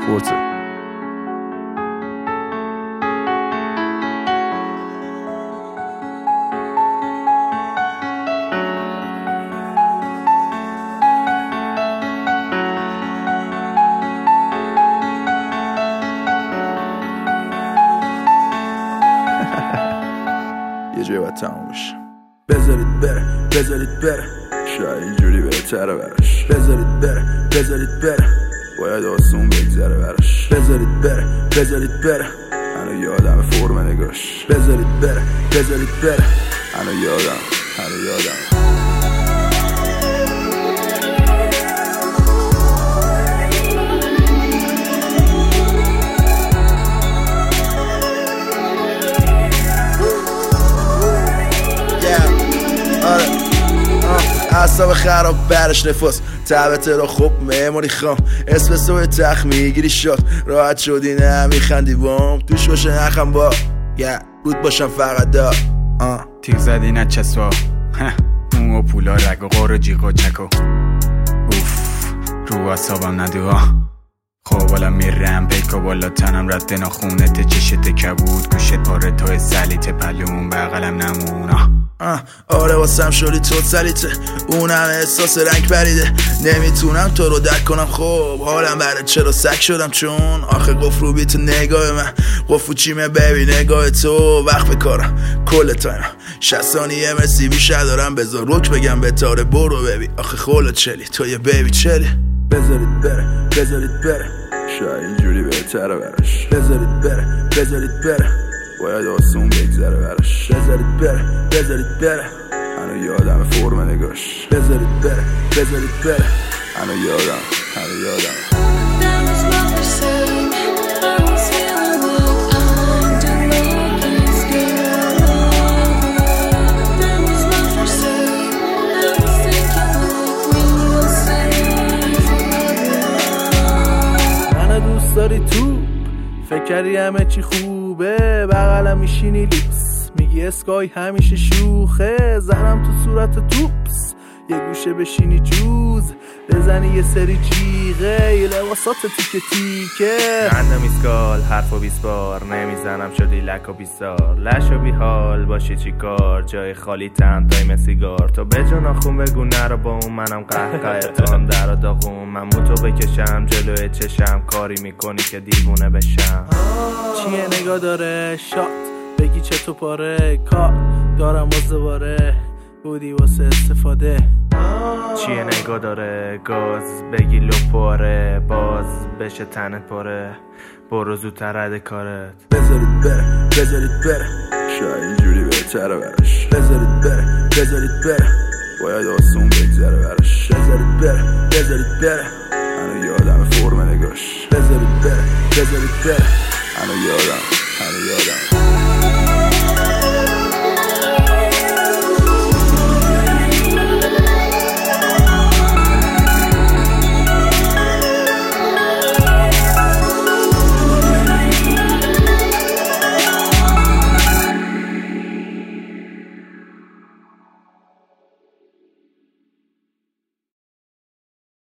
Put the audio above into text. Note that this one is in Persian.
پورته. یه جایی باید تموم بشه. بذارید بره، بذارید بره، شاید اینجوری بهتره براش. بذارید بره، بذارید بره، باید آسون بگذره براش. بذارید بره، بذارید بره، هنو یادم فرم نگاش. بذارید بره، بذارید بره، هنو یادم. اعصاب خراب برش نفاس تعبت را خوب مموری خام اسپسو تخ میگیری شاد راحت شدی نه میخندی بام توش باشه نخم با بود باشم فقط دا تیغ زدی نه چسوا اون و پولا رگ و غور و جیغ و چکو اوف رو اصابم ندوا خب بالا میرم پیکا بالا تنم رد ناخونت چشت کبود گوشت پاره توی سلیت پلون بغلم نمونا آره واسم شدی تو سلیته اونم احساس رنگ پریده نمیتونم تو رو درک کنم خب حالم برای چرا سک شدم چون آخه قفل رو بی تو نگاه من قفل چیمه بیبی نگاه تو وقت بکارم کل تایم 60 ثانیه مرسی بیشتر دارم بذار رک بگم به تاره برو ببی آخه خولت چلی تو یه بیبی چلی بذارید بره بذارید بره شاید اینجوری بهتره براش بذارید بره بذارید بره باید آسون بگذره براش بذارید بره بذارید بره هنو یادم فرم نگاش بذارید بره بذارید بره هنو یادم منو دوست داری تو فکر کردی همه چی خوبه بغلم میشینی لیپس میگی اسکای همیشه شوخه زنم تو صورت توپس یه گوشه بشینی جوز بزنی یه سری جیغه یه لباسات تیکه تیکه رندم ایسکال حرفو 20 بار نمیزنم شدی لک و بیزار لش و بیحال باشی چی کار جای خالی تن تایم سیگار تو به جا ناخون بگو نرو با اون منم قهقه تو هم در و داغون من موتو بکشم جلوی چشم کاری میکنی که دیوونه بشم چیه نگاه داره شات بگی چطور پاره کار دارم باز دوباره بودی واسه استفاده چیه نگاه داره گاز بگی لو پاره باز بشه تنت پاره برو زودتر رد کارت بذارید بره بذارید بره شاید اینجوری بهتره براش بذارید بره بذارید بره باید آسون بگذره براش بذارید بره بذارید بره هنو یادم فرم نگاش بذارید بره بذارید بره هنو یادم